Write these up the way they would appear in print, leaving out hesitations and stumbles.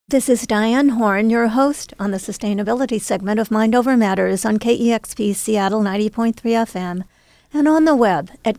This is Diane Horn, your host on the sustainability segment of Mind Over Matters on KEXP Seattle 90.3 FM and on the web at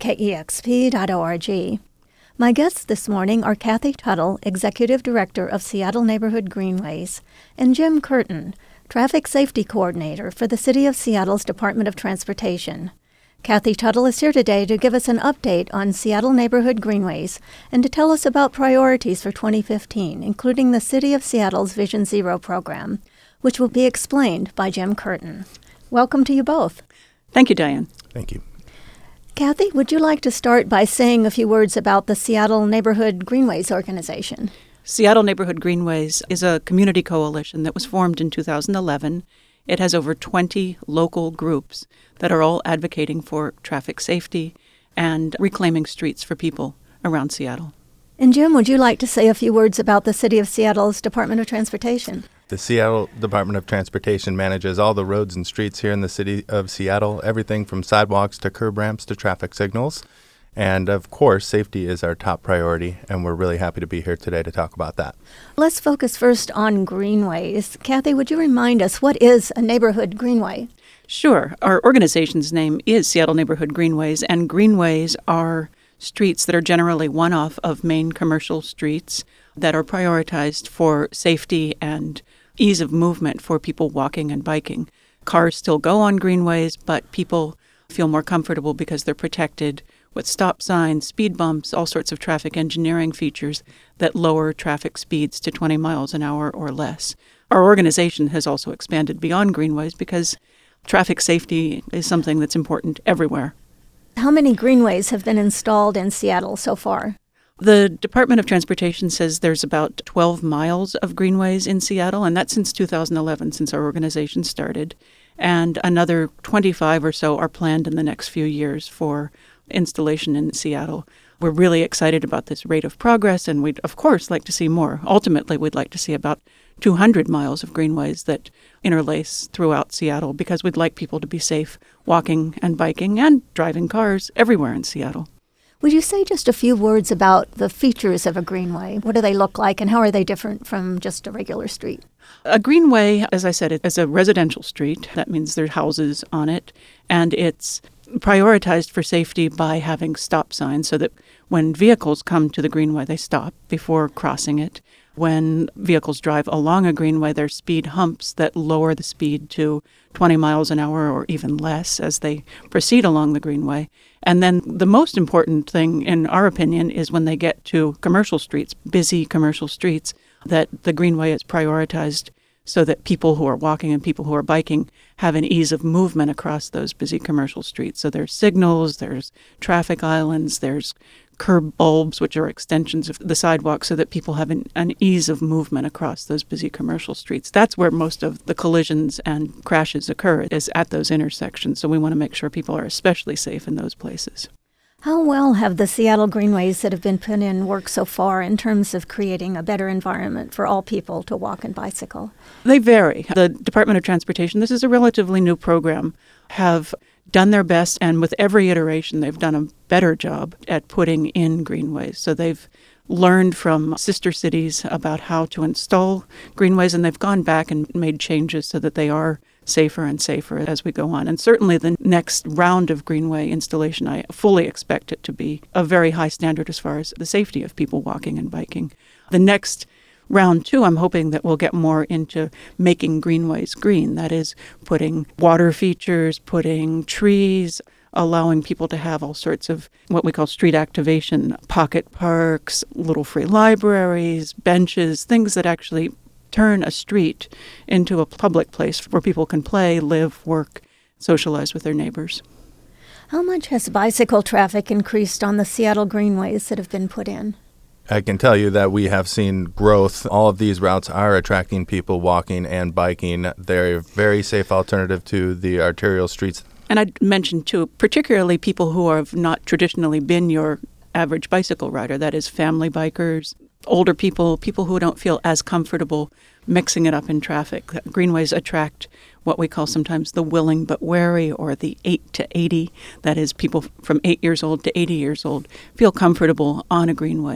kexp.org. My guests this morning are Kathy Tuttle, Executive Director of Seattle Neighborhood Greenways, and Jim Curtin, Traffic Safety Coordinator for the City of Seattle's Department of Transportation. Kathy Tuttle is here today to give us an update on Seattle Neighborhood Greenways and to tell us about priorities for 2015, including the City of Seattle's Vision Zero program, which will be explained by Jim Curtin. Welcome to you both. Thank you, Diane. Thank you. Kathy, would you like to start by saying a few words about the Seattle Neighborhood Greenways organization? Seattle Neighborhood Greenways is a community coalition that was formed in 2011. It has over 20 local groups that are all advocating for traffic safety and reclaiming streets for people around Seattle. And Jim, would you like to say a few words about the City of Seattle's Department of Transportation? The Seattle Department of Transportation manages all the roads and streets here in the city of Seattle, everything from sidewalks to curb ramps to traffic signals. And of course, safety is our top priority, and we're really happy to be here today to talk about that. Let's focus first on greenways. Kathy, would you remind us, what is a neighborhood greenway? Sure. Our organization's name is Seattle Neighborhood Greenways, and greenways are streets that are generally one-off of main commercial streets that are prioritized for safety and ease of movement for people walking and biking. Cars still go on greenways, but people feel more comfortable because they're protected with stop signs, speed bumps, all sorts of traffic engineering features that lower traffic speeds to 20 miles an hour or less. Our organization has also expanded beyond greenways because traffic safety is something that's important everywhere. How many greenways have been installed in Seattle so far? The Department of Transportation says there's about 12 miles of greenways in Seattle, and that's since 2011, since our organization started. And another 25 or so are planned in the next few years for installation in Seattle. We're really excited about this rate of progress, and we'd, of course, like to see more. Ultimately, we'd like to see about 200 miles of greenways that interlace throughout Seattle because we'd like people to be safe walking and biking and driving cars everywhere in Seattle. Would you say just a few words about the features of a greenway? What do they look like, and how are they different from just a regular street? A greenway, as I said, is a residential street. That means there are houses on it, and it's prioritized for safety by having stop signs so that when vehicles come to the greenway, they stop before crossing it. When vehicles drive along a greenway, there are speed humps that lower the speed to 20 miles an hour or even less as they proceed along the greenway. And then the most important thing, in our opinion, is when they get to commercial streets, busy commercial streets, that the greenway is prioritized so that people who are walking and people who are biking have an ease of movement across those busy commercial streets. So there's signals, there's traffic islands, there's curb bulbs, which are extensions of the sidewalk, so that people have an ease of movement across those busy commercial streets. That's where most of the collisions and crashes occur, is at those intersections. So we want to make sure people are especially safe in those places. How well have the Seattle greenways that have been put in worked so far in terms of creating a better environment for all people to walk and bicycle? They vary. The Department of Transportation, this is a relatively new program, have done their best, and with every iteration they've done a better job at putting in greenways. So they've learned from sister cities about how to install greenways, and they've gone back and made changes so that they are safer and safer as we go on. And certainly the next round of greenway installation, I fully expect it to be a very high standard as far as the safety of people walking and biking. The next round two, I'm hoping that we'll get more into making greenways green. That is, putting water features, putting trees, allowing people to have all sorts of what we call street activation, pocket parks, little free libraries, benches, things that actually turn a street into a public place where people can play, live, work, socialize with their neighbors. How much has bicycle traffic increased on the Seattle greenways that have been put in? I can tell you that we have seen growth. All of these routes are attracting people walking and biking. They're a very safe alternative to the arterial streets. And I'd mention, too, particularly people who have not traditionally been your average bicycle rider, that is family bikers, older people, people who don't feel as comfortable mixing it up in traffic. Greenways attract what we call sometimes the willing but wary, or the 8 to 80. That is, people from 8 years old to 80 years old feel comfortable on a greenway.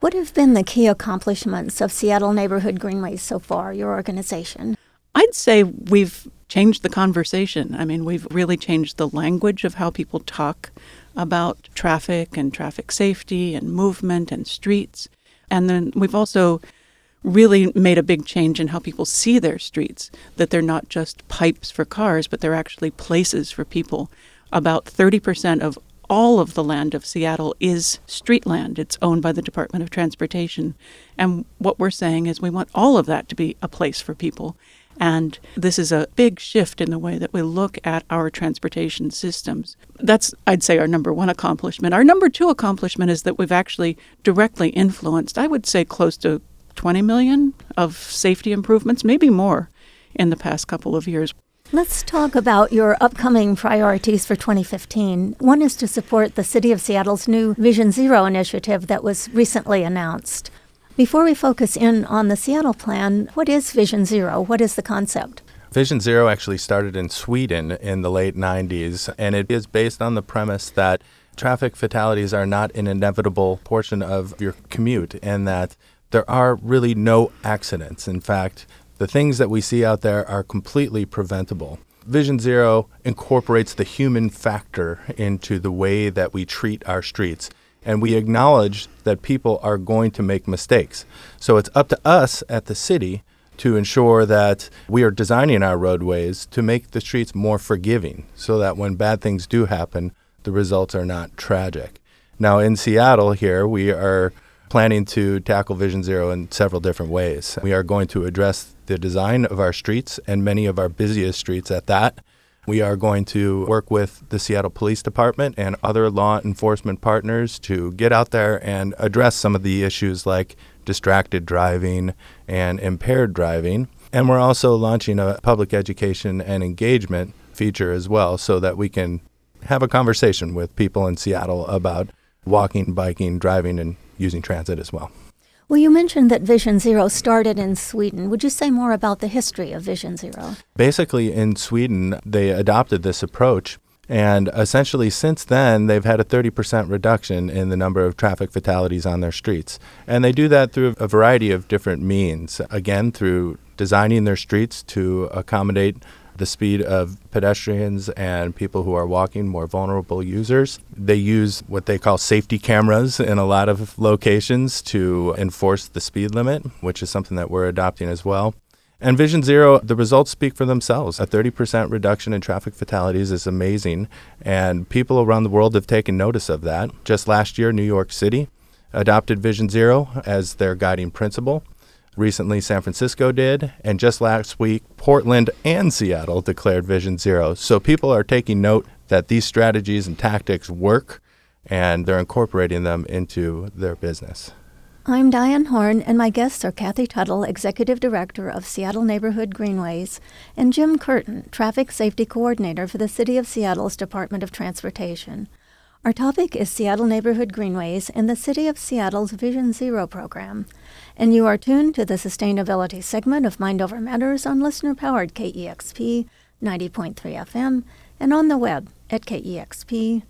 What have been the key accomplishments of Seattle Neighborhood Greenways so far, your organization? I'd say we've changed the conversation. I mean, we've really changed the language of how people talk about traffic and traffic safety and movement and streets. And then we've also really made a big change in how people see their streets, that they're not just pipes for cars, but they're actually places for people. About 30% of all of the land of Seattle is street land. It's owned by the Department of Transportation. And what we're saying is we want all of that to be a place for people. And this is a big shift in the way that we look at our transportation systems. That's, I'd say, our number one accomplishment. Our number two accomplishment is that we've actually directly influenced, I would say, close to 20 million of safety improvements, maybe more, in the past couple of years. Let's talk about your upcoming priorities for 2015. One is to support the City of Seattle's new Vision Zero initiative that was recently announced. Before we focus in on the Seattle plan, what is Vision Zero? What is the concept? Vision Zero actually started in Sweden in the late 90s, and it is based on the premise that traffic fatalities are not an inevitable portion of your commute and that there are really no accidents. In fact, the things that we see out there are completely preventable. Vision Zero incorporates the human factor into the way that we treat our streets. And we acknowledge that people are going to make mistakes. So it's up to us at the city to ensure that we are designing our roadways to make the streets more forgiving so that when bad things do happen, the results are not tragic. Now in Seattle here, we are planning to tackle Vision Zero in several different ways. We are going to address the design of our streets and many of our busiest streets at that. We are going to work with the Seattle Police Department and other law enforcement partners to get out there and address some of the issues like distracted driving and impaired driving. And we're also launching a public education and engagement feature as well so that we can have a conversation with people in Seattle about walking, biking, driving, and using transit as well. Well, you mentioned that Vision Zero started in Sweden. Would you say more about the history of Vision Zero? Basically, in Sweden, they adopted this approach. And essentially, since then, they've had a 30% reduction in the number of traffic fatalities on their streets. And they do that through a variety of different means. Again, through designing their streets to accommodate the speed of pedestrians and people who are walking, more vulnerable users. They use what they call safety cameras in a lot of locations to enforce the speed limit, which is something that we're adopting as well. And Vision Zero, the results speak for themselves. A 30% reduction in traffic fatalities is amazing, and people around the world have taken notice of that. Just last year, New York City adopted Vision Zero as their guiding principle. Recently, San Francisco did, and just last week, Portland and Seattle declared Vision Zero. So people are taking note that these strategies and tactics work, and they're incorporating them into their business. I'm Diane Horn, and my guests are Kathy Tuttle, Executive Director of Seattle Neighborhood Greenways, and Jim Curtin, Traffic Safety Coordinator for the City of Seattle's Department of Transportation. Our topic is Seattle Neighborhood Greenways and the City of Seattle's Vision Zero program. And you are tuned to the sustainability segment of Mind Over Matters on listener-powered KEXP 90.3 FM and on the web at kexp.org.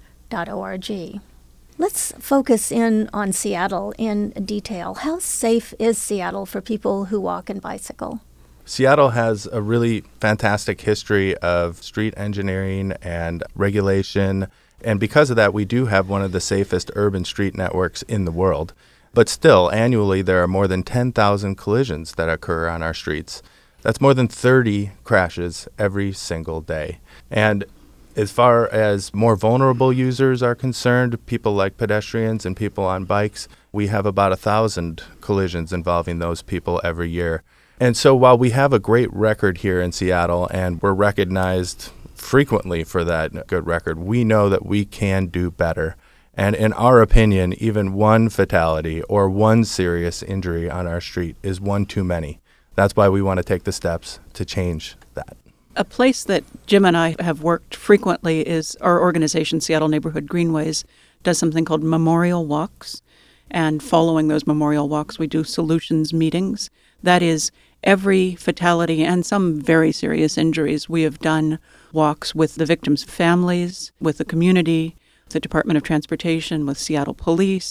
Let's focus in on Seattle in detail. How safe is Seattle for people who walk and bicycle? Seattle has a really fantastic history of street engineering and regulation. And because of that, we do have one of the safest urban street networks in the world. But still, annually, there are more than 10,000 collisions that occur on our streets. That's more than 30 crashes every single day. And as far as more vulnerable users are concerned, people like pedestrians and people on bikes, we have about 1,000 collisions involving those people every year. And so while we have a great record here in Seattle and we're recognized frequently for that good record, we know that we can do better. And in our opinion, even one fatality or one serious injury on our street is one too many. That's why we want to take the steps to change that. A place that Jim and I have worked frequently is our organization, Seattle Neighborhood Greenways, does something called memorial walks. And following those memorial walks, we do solutions meetings. That is, every fatality and some very serious injuries, we have done walks with the victims' families, with the community, the Department of Transportation, with Seattle Police,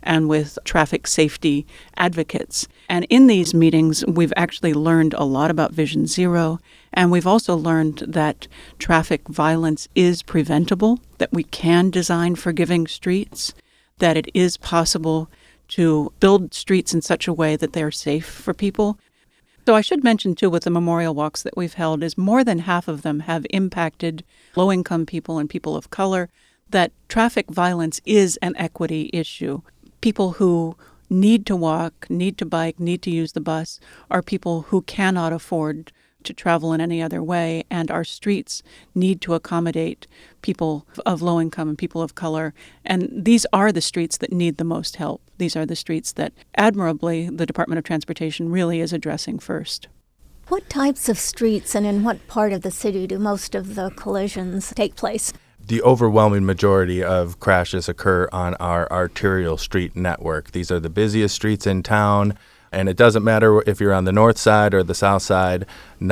and with traffic safety advocates. And in these meetings, we've actually learned a lot about Vision Zero, and we've also learned that traffic violence is preventable, that we can design forgiving streets, that it is possible to build streets in such a way that they are safe for people. So I should mention, too, with the memorial walks that we've held, is more than half of them have impacted low-income people and people of color, that traffic violence is an equity issue. People who need to walk, need to bike, need to use the bus are people who cannot afford to travel in any other way, and our streets need to accommodate people of low income and people of color. And these are the streets that need the most help. These are the streets that, admirably, the Department of Transportation really is addressing first. What types of streets and in what part of the city do most of the collisions take place? The overwhelming majority of crashes occur on our arterial street network. These are the busiest streets in town, and it doesn't matter if you're on the north side or the south side.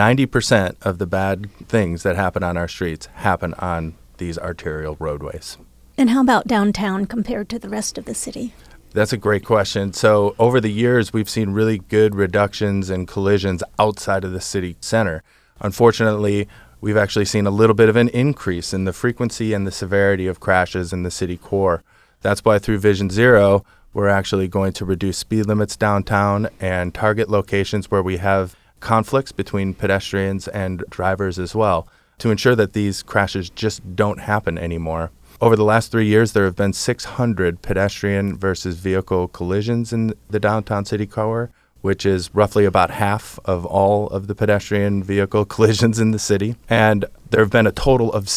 90% of the bad things that happen on our streets happen on these arterial roadways. And how about downtown compared to the rest of the city? That's a great question. So over the years, we've seen really good reductions in collisions outside of the city center. Unfortunately, we've actually seen a little bit of an increase in the frequency and the severity of crashes in the city core. That's why through Vision Zero, we're actually going to reduce speed limits downtown and target locations where we have conflicts between pedestrians and drivers as well, to ensure that these crashes just don't happen anymore. Over the last 3 years, there have been 600 pedestrian versus vehicle collisions in the downtown city core, which is roughly about half of all of the pedestrian vehicle collisions in the city. And there have been a total of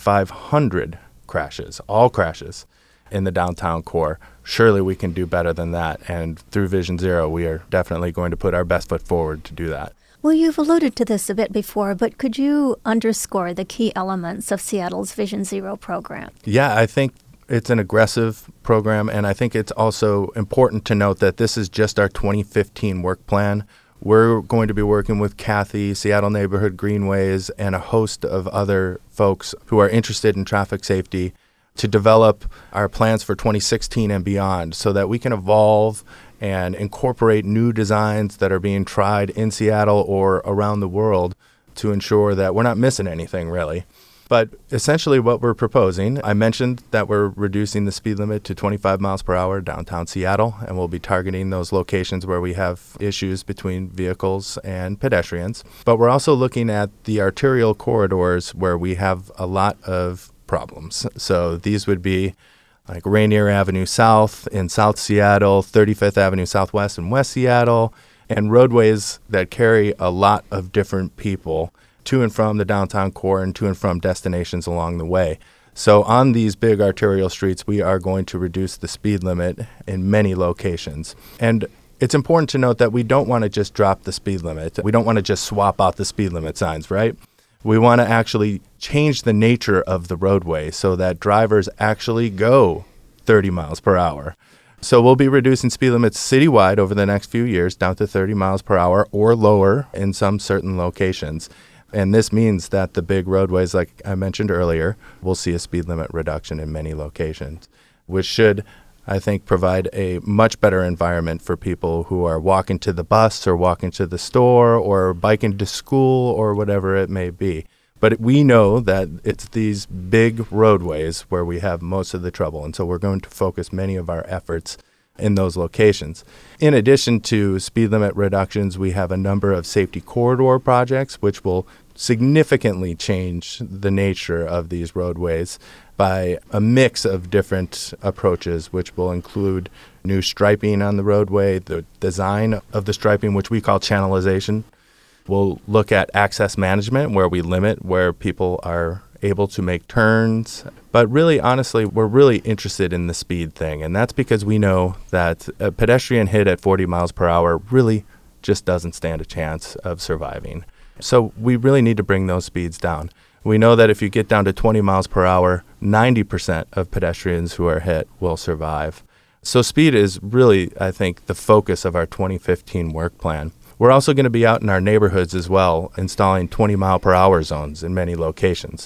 6,500 crashes, all crashes, in the downtown core. Surely we can do better than that. And through Vision Zero, we are definitely going to put our best foot forward to do that. Well, you've alluded to this a bit before, but could you underscore the key elements of Seattle's Vision Zero program? Yeah, I think it's an aggressive program, and I think it's also important to note that this is just our 2015 work plan. We're going to be working with Kathy, Seattle Neighborhood Greenways, and a host of other folks who are interested in traffic safety to develop our plans for 2016 and beyond so that we can evolve and incorporate new designs that are being tried in Seattle or around the world to ensure that we're not missing anything, really. But essentially what we're proposing, I mentioned that we're reducing the speed limit to 25 miles per hour downtown Seattle, and we'll be targeting those locations where we have issues between vehicles and pedestrians. But we're also looking at the arterial corridors where we have a lot of problems. So these would be like Rainier Avenue South in South Seattle, 35th Avenue Southwest in West Seattle, and roadways that carry a lot of different people to and from the downtown core and to and from destinations along the way. So on these big arterial streets, we are going to reduce the speed limit in many locations. And it's important to note that we don't want to just drop the speed limit. We don't want to just swap out the speed limit signs, right? We want to actually change the nature of the roadway so that drivers actually go 30 miles per hour. So we'll be reducing speed limits citywide over the next few years down to 30 miles per hour or lower in some certain locations. And this means that the big roadways, like I mentioned earlier, will see a speed limit reduction in many locations, which should, I think, provide a much better environment for people who are walking to the bus or walking to the store or biking to school or whatever it may be. But we know that it's these big roadways where we have most of the trouble, and so we're going to focus many of our efforts in those locations. In addition to speed limit reductions, we have a number of safety corridor projects which will significantly change the nature of these roadways by a mix of different approaches, which will include new striping on the roadway, the design of the striping, which we call channelization. We'll look at access management, where we limit where people are able to make turns. But really, honestly, we're really interested in the speed thing. And that's because we know that a pedestrian hit at 40 miles per hour really just doesn't stand a chance of surviving. So we really need to bring those speeds down. We know that if you get down to 20 miles per hour, 90% of pedestrians who are hit will survive. So speed is really, I think, the focus of our 2015 work plan. We're also going to be out in our neighborhoods as well, installing 20 mile per hour zones in many locations.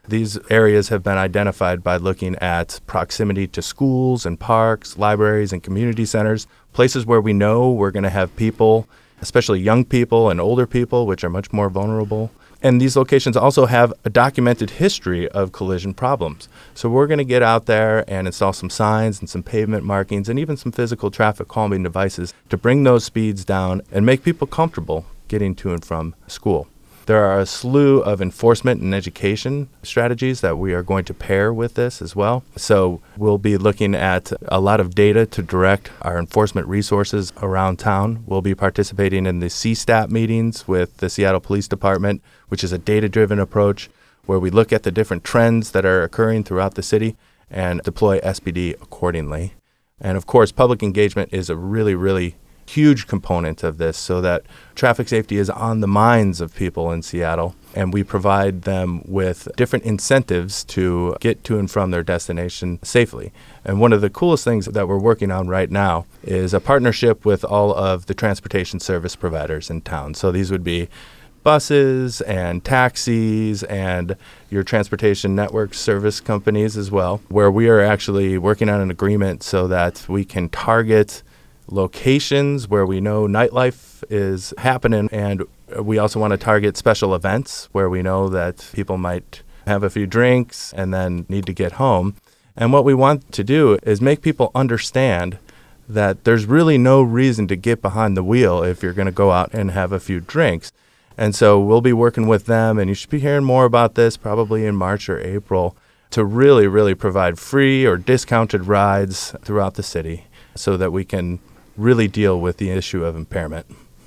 These areas have been identified by looking at proximity to schools and parks, libraries and community centers, places where we know we're going to have people, especially young people and older people, which are much more vulnerable. And these locations also have a documented history of collision problems. So we're going to get out there and install some signs and some pavement markings and even some physical traffic calming devices to bring those speeds down and make people comfortable getting to and from school. There are a slew of enforcement and education strategies that we are going to pair with this as well. So we'll be looking at a lot of data to direct our enforcement resources around town. We'll be participating in the CSTAP meetings with the Seattle Police Department, which is a data-driven approach where we look at the different trends that are occurring throughout the city and deploy SPD accordingly. And of course, public engagement is a really huge component of this so that traffic safety is on the minds of people in Seattle, and we provide them with different incentives to get to and from their destination safely. And one of the coolest things that we're working on right now is a partnership with all of the transportation service providers in town. So these would be buses and taxis and your transportation network service companies as well, where we are actually working on an agreement so that we can target locations where we know nightlife is happening, and we also want to target special events where we know that people might have a few drinks and then need to get home. And what we want to do is make people understand that there's really no reason to get behind the wheel if you're going to go out and have a few drinks. And so we'll be working with them, and you should be hearing more about this probably in March or April, to really provide free or discounted rides throughout the city so that we can really deal with the issue of impairment.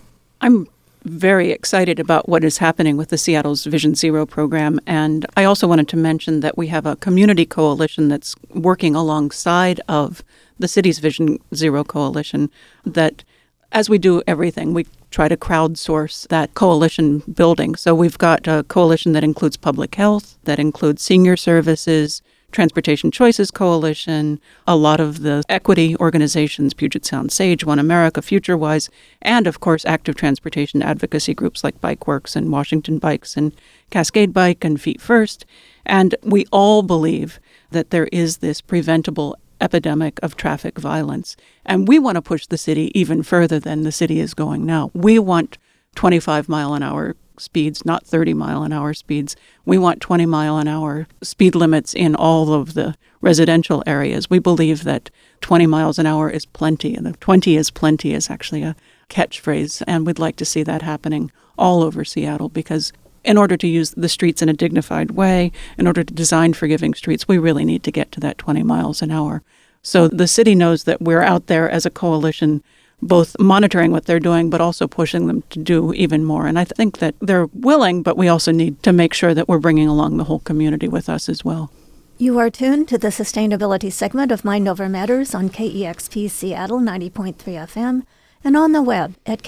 I'm very excited about what is happening with the Seattle's Vision Zero program. And I also wanted to mention that we have a community coalition that's working alongside of the city's Vision Zero coalition that, as we do everything, we try to crowdsource that coalition building. So we've got a coalition that includes public health, that includes senior services, Transportation Choices Coalition, a lot of the equity organizations, Puget Sound Sage, One America, FutureWise, and of course active transportation advocacy groups like BikeWorks and Washington Bikes and Cascade Bike and Feet First. And we all believe that there is this preventable epidemic of traffic violence. And we want to push the city even further than the city is going now. We want 25-mile-an-hour speeds, not 30-mile-an-hour speeds. We want 20-mile-an-hour speed limits in all of the residential areas. We believe that 20 miles an hour is plenty, and the 20 is plenty is actually a catchphrase, and we'd like to see that happening all over Seattle, because in order to use the streets in a dignified way, in order to design forgiving streets, we really need to get to that 20 miles an hour. So the city knows that we're out there as a coalition, both monitoring what they're doing, but also pushing them to do even more. And I think that they're willing, but we also need to make sure that we're bringing along the whole community with us as well. You are tuned to the sustainability segment of Mind Over Matters on KEXP Seattle 90.3 FM and on the web at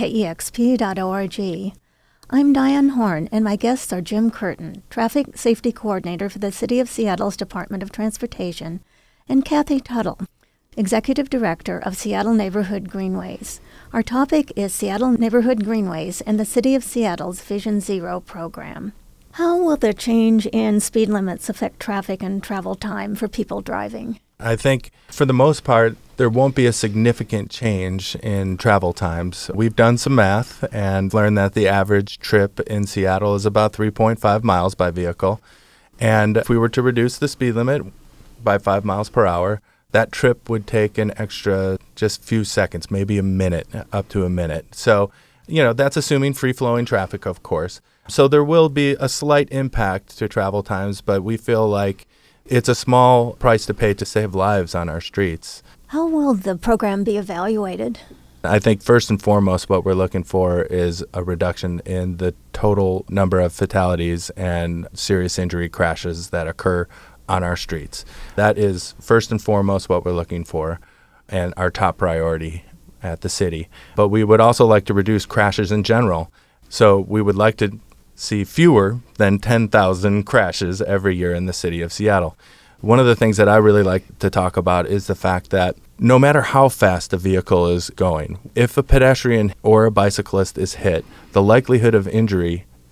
kexp.org. I'm Diane Horn, and my guests are Jim Curtin, Traffic Safety Coordinator for the City of Seattle's Department of Transportation, and Kathy Tuttle, Executive Director of Seattle Neighborhood Greenways. Our topic is Seattle Neighborhood Greenways and the City of Seattle's Vision Zero program. How will the change in speed limits affect traffic and travel time for people driving? I think for the most part, there won't be a significant change in travel times. We've done some math and learned that the average trip in Seattle is about 3.5 miles by vehicle. And if we were to reduce the speed limit by 5 miles per hour, that trip would take an extra just few seconds, maybe a minute, up to a minute. So, that's assuming free-flowing traffic, of course. So there will be a slight impact to travel times, but we feel like it's a small price to pay to save lives on our streets. How will the program be evaluated? I think first and foremost, what we're looking for is a reduction in the total number of fatalities and serious injury crashes that occur on our streets. That is first and foremost what we're looking for and our top priority at the city. But we would also like to reduce crashes in general. So we would like to see fewer than 10,000 crashes every year in the city of Seattle. One of the things that I really like to talk about is the fact that no matter how fast a vehicle is going, if a pedestrian or a bicyclist is hit, the likelihood of injury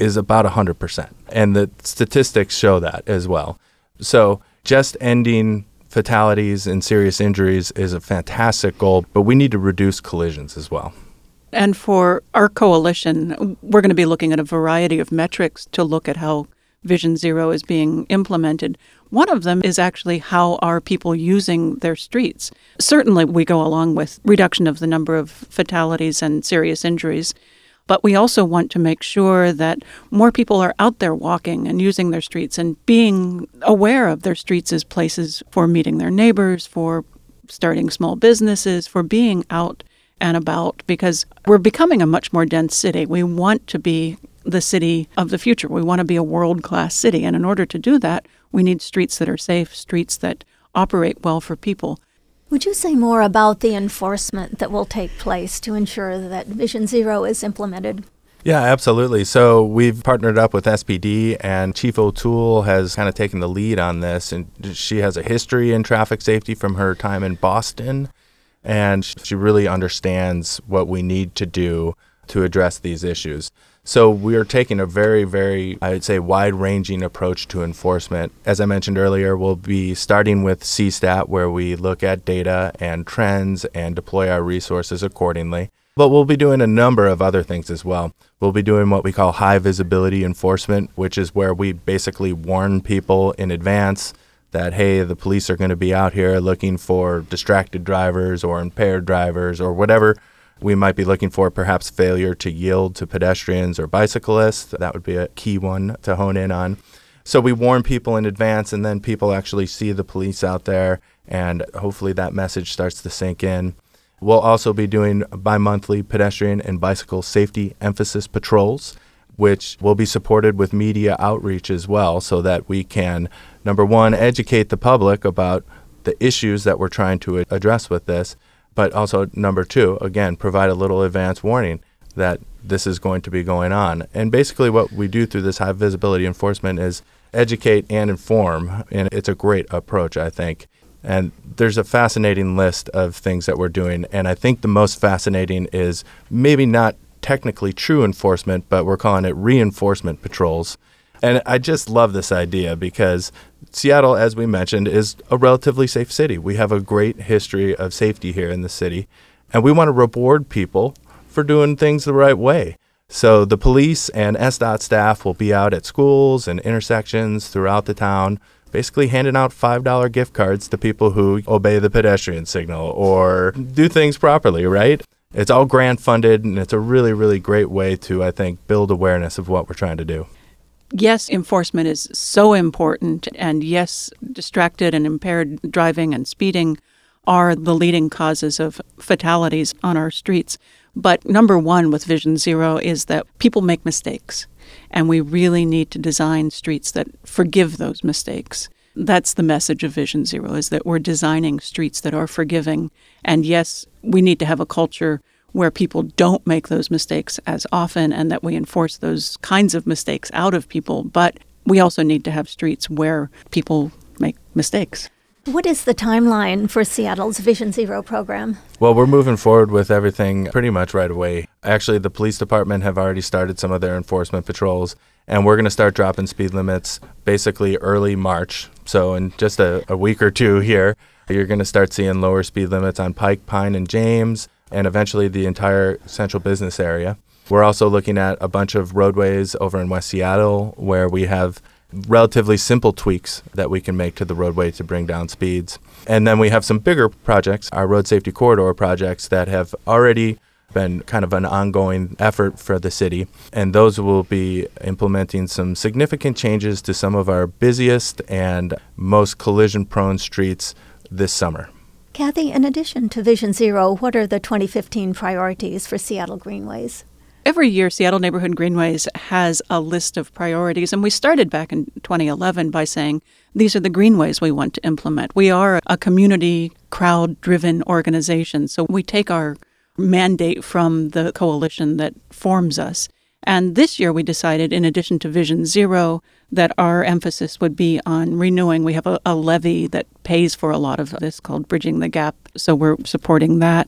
is about 100%. And the statistics show that as well. So just ending fatalities and serious injuries is a fantastic goal, but we need to reduce collisions as well. And for our coalition, we're going to be looking at a variety of metrics to look at how Vision Zero is being implemented. One of them is actually how are people using their streets. Certainly, we go along with reduction of the number of fatalities and serious injuries, but we also want to make sure that more people are out there walking and using their streets and being aware of their streets as places for meeting their neighbors, for starting small businesses, for being out and about, because we're becoming a much more dense city. We want to be the city of the future. We want to be a world-class city. And in order to do that, we need streets that are safe, streets that operate well for people. Would you say more about the enforcement that will take place to ensure that Vision Zero is implemented? Yeah, absolutely. So we've partnered up with SPD, and Chief O'Toole has kind of taken the lead on this. And she has a history in traffic safety from her time in Boston, and she really understands what we need to do to address these issues. So we are taking a very, very, I would say, wide-ranging approach to enforcement. As I mentioned earlier, we'll be starting with CSTAT, where we look at data and trends and deploy our resources accordingly. But we'll be doing a number of other things as well. We'll be doing what we call high-visibility enforcement, which is where we basically warn people in advance that, hey, the police are going to be out here looking for distracted drivers or impaired drivers or whatever we might be looking for, perhaps failure to yield to pedestrians or bicyclists. That would be a key one to hone in on. So we warn people in advance, and then people actually see the police out there, and hopefully that message starts to sink in. We'll also be doing bi-monthly pedestrian and bicycle safety emphasis patrols, which will be supported with media outreach as well, so that we can, number one, educate the public about the issues that we're trying to address with this, but also, number two, again, provide a little advance warning that this is going to be going on. And basically what we do through this high visibility enforcement is educate and inform, and it's a great approach, I think. And there's a fascinating list of things that we're doing, and I think the most fascinating is maybe not technically true enforcement, but we're calling it reinforcement patrols. And I just love this idea because Seattle, as we mentioned, is a relatively safe city. We have a great history of safety here in the city, and we want to reward people for doing things the right way. So the police and SDOT staff will be out at schools and intersections throughout the town, basically handing out $5 gift cards to people who obey the pedestrian signal or do things properly, right? It's all grant funded, and it's a really, really great way to, I think, build awareness of what we're trying to do. Yes, enforcement is so important, and yes, distracted and impaired driving and speeding are the leading causes of fatalities on our streets. But number one with Vision Zero is that people make mistakes, and we really need to design streets that forgive those mistakes. That's the message of Vision Zero, is that we're designing streets that are forgiving. And yes, we need to have a culture where people don't make those mistakes as often and that we enforce those kinds of mistakes out of people. But we also need to have streets where people make mistakes. What is the timeline for Seattle's Vision Zero program? Well, we're moving forward with everything pretty much right away. Actually, the police department have already started some of their enforcement patrols, and we're going to start dropping speed limits basically early March. So in just a week or two here, you're going to start seeing lower speed limits on Pike, Pine, and James, and eventually the entire central business area. We're also looking at a bunch of roadways over in West Seattle where we have relatively simple tweaks that we can make to the roadway to bring down speeds. And then we have some bigger projects, our road safety corridor projects, that have already been kind of an ongoing effort for the city. And those will be implementing some significant changes to some of our busiest and most collision-prone streets this summer. Kathy, in addition to Vision Zero, what are the 2015 priorities for Seattle Greenways? Every year, Seattle Neighborhood Greenways has a list of priorities, and we started back in 2011 by saying these are the greenways we want to implement. We are a community, crowd-driven organization, so we take our mandate from the coalition that forms us. And this year we decided, in addition to Vision Zero, that our emphasis would be on renewing. We have a levy that pays for a lot of this called Bridging the Gap, so we're supporting that.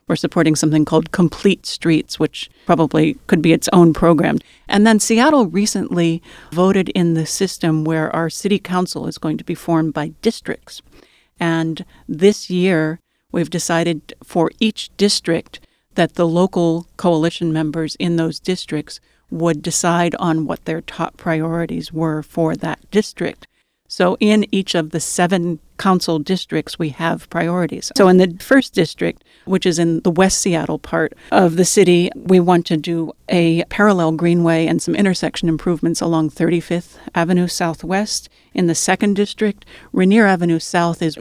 We're supporting something called Complete Streets, which probably could be its own program. And then Seattle recently voted in the system where our city council is going to be formed by districts. And this year, we've decided for each district that the local coalition members in those districts would decide on what their top priorities were for that district. So in each of the 7 council districts, we have priorities. So in the first district, which is in the West Seattle part of the city, we want to do a parallel greenway and some intersection improvements along 35th Avenue Southwest. In the second district, Rainier Avenue South is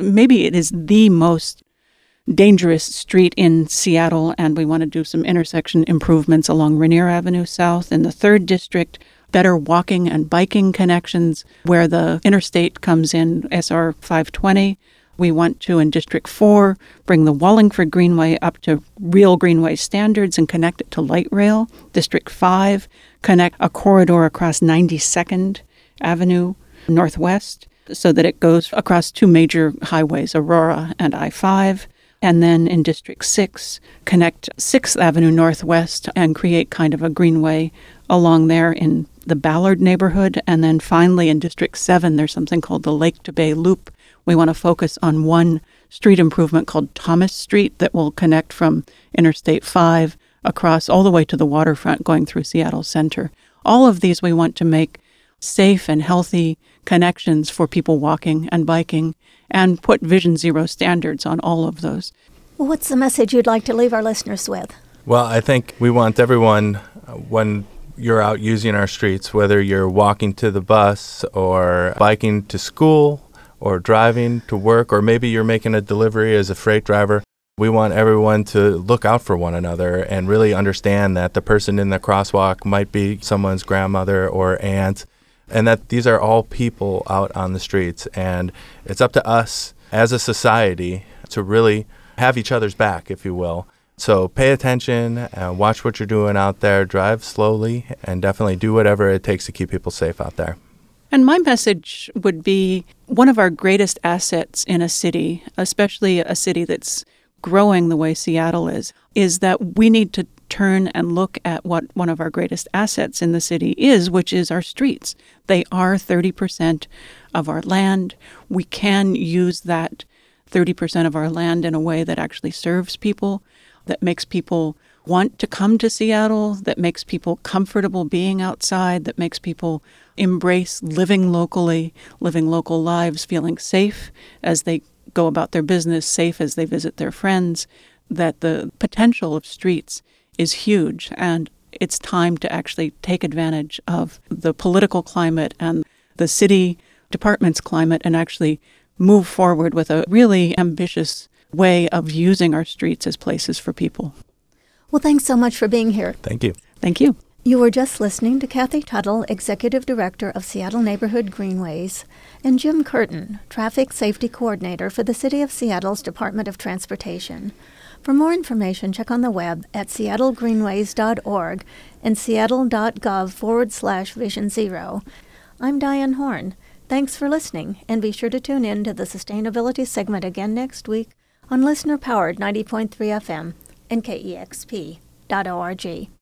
the most dangerous street in Seattle, and we want to do some intersection improvements along Rainier Avenue South. In the third district, better walking and biking connections where the interstate comes in, SR 520. We want to, in District 4, bring the Wallingford Greenway up to real Greenway standards and connect it to light rail. District 5, connect a corridor across 92nd Avenue Northwest so that it goes across 2 major highways, Aurora and I-5. And then in District 6, connect 6th Avenue Northwest and create kind of a greenway along there in the Ballard neighborhood. And then finally in District 7, there's something called the Lake to Bay Loop. We want to focus on one street improvement called Thomas Street that will connect from Interstate 5 across all the way to the waterfront going through Seattle Center. All of these we want to make safe and healthy connections for people walking and biking and put Vision Zero standards on all of those. Well, what's the message you'd like to leave our listeners with? Well, I think we want everyone, when you're out using our streets, whether you're walking to the bus or biking to school or driving to work, or maybe you're making a delivery as a freight driver, we want everyone to look out for one another and really understand that the person in the crosswalk might be someone's grandmother or aunt, and that these are all people out on the streets. And it's up to us as a society to really have each other's back, if you will. So pay attention and watch what you're doing out there, drive slowly, and definitely do whatever it takes to keep people safe out there. And my message would be one of our greatest assets in a city, especially a city that's growing the way Seattle is that we need to turn and look at what one of our greatest assets in the city is, which is our streets. They are 30% of our land. We can use that 30% of our land in a way that actually serves people, that makes people want to come to Seattle, that makes people comfortable being outside, that makes people embrace living locally, living local lives, feeling safe as they go about their business, safe as they visit their friends, that the potential of streets is huge. And it's time to actually take advantage of the political climate and the city department's climate and actually move forward with a really ambitious way of using our streets as places for people. Well, thanks so much for being here. Thank you. Thank you. You were just listening to Kathy Tuttle, Executive Director of Seattle Neighborhood Greenways, and Jim Curtin, Traffic Safety Coordinator for the City of Seattle's Department of Transportation. For more information, check on the web at seattlegreenways.org and seattle.gov/Vision Zero. I'm Diane Horn. Thanks for listening, and be sure to tune in to the Sustainability segment again next week on listener-powered 90.3 FM and KEXP.org.